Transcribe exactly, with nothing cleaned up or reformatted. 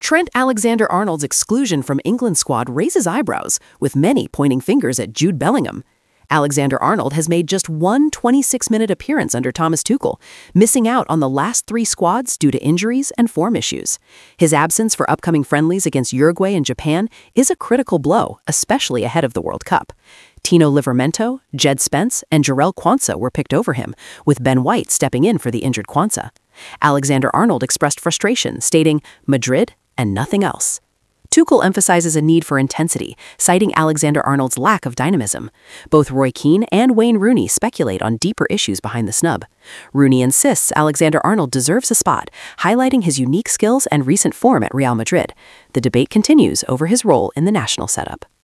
Trent Alexander-Arnold's exclusion from England squad raises eyebrows, with many pointing fingers at Jude Bellingham. Alexander-Arnold has made just one twenty-six minute appearance under Thomas Tuchel, missing out on the last three squads due to injuries and form issues. His absence for upcoming friendlies against Uruguay and Japan is a critical blow, especially ahead of the World Cup. Tino Livramento, Jed Spence, and Jarell Quansah were picked over him, with Ben White stepping in for the injured Quansah. Alexander-Arnold expressed frustration, stating, "Madrid and nothing else." Tuchel emphasizes a need for intensity, citing Alexander-Arnold's lack of dynamism. Both Roy Keane and Wayne Rooney speculate on deeper issues behind the snub. Rooney insists Alexander-Arnold deserves a spot, highlighting his unique skills and recent form at Real Madrid. The debate continues over his role in the national setup.